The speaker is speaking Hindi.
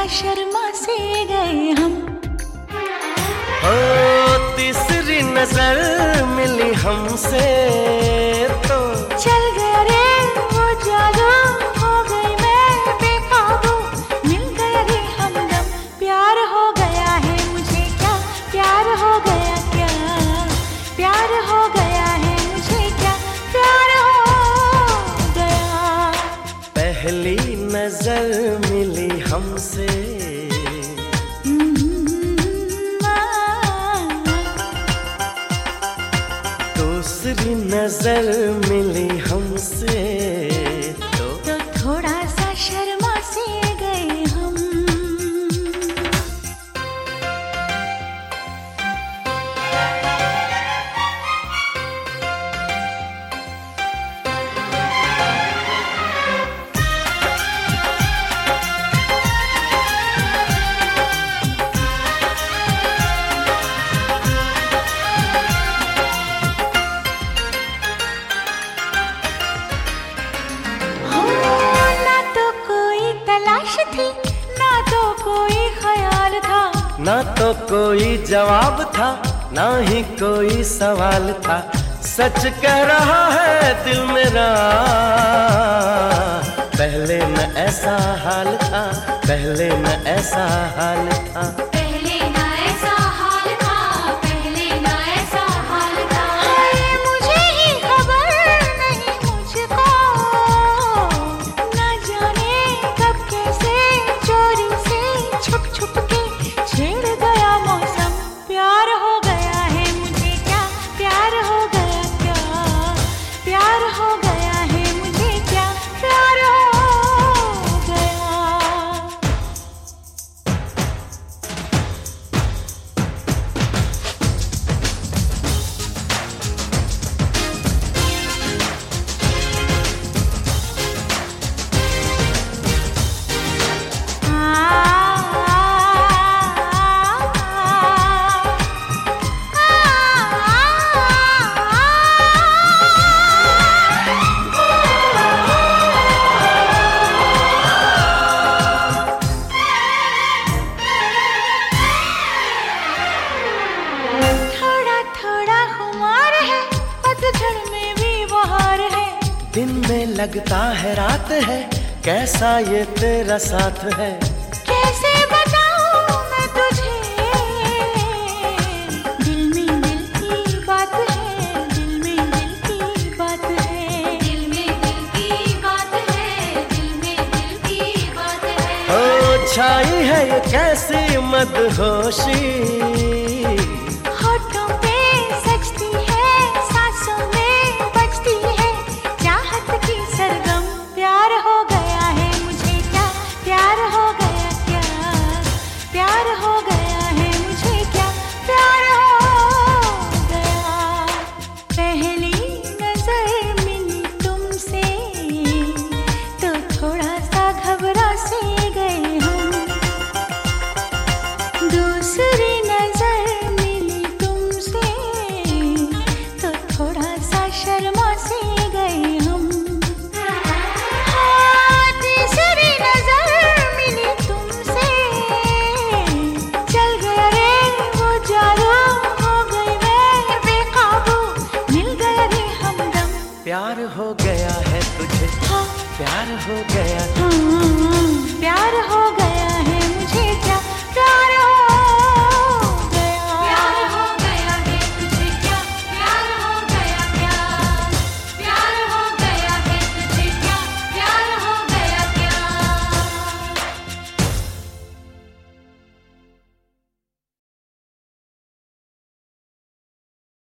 शर्मा से गए हम। ओ तीसरी नजर मिली हमसे तो चल गया रे वो जादू, हो गई मैं बेकाबू, मिल गया रे हमदम, प्यार हो गया है मुझे क्या, प्यार हो गया क्या, प्यार हो गया है मुझे क्या, प्यार हो गया। पहली नजर मिली हमसे, दूसरी नजर मिली हमसे तो थोड़ा सा शर्मा से गए हम। थी ना तो कोई ख्याल था, ना तो कोई जवाब था, ना ही कोई सवाल था। सच कह रहा है दिल मेरा, पहले न ऐसा हाल था, पहले न ऐसा हाल था, पहले न ऐसा हाल था, पहले न ऐसा हाल था। हाय मुझे ही खबर नहीं मुझको, ना जाने कब कैसे चोरी से छुप छुप के छेड़ गया मौसम, प्यार हो गया है मुझे क्या, प्यार हो गया क्या, प्यार हो गया है मुझे क्या, प्यार हो गया। दिन में लगता है रात है, कैसा ये तेरा साथ है, कैसे बताऊं मैं तुझे, दिल में दिल की बात है, दिल में दिल की बात है, दिल में दिल की बात है, दिल में दिल की बात है। ओ छाई है ये कैसी मदहोशी, होठों पे सजती है, सांसों में बजती है चाहत की सरगम, प्यार हो गया है मुझे क्या, प्यार हो गया क्या, प्यार हो गया है मुझे क्या, प्यार हो गया। पहली नजर मिली तुमसे तो थोड़ा सा घबरा से गए हम, दूसरी नजर मिली तुमसे तो थोड़ा सा शर्मा से गए हम। हाँ, तीसरी नजर मिली तुमसे, चल गया रे वो जादू, हो गई मैं बेकाबू, मिल गया रे हमदम, प्यार हो गया है तुझे, हाँ, प्यार हो गया, हाँ, प्यार हो गया।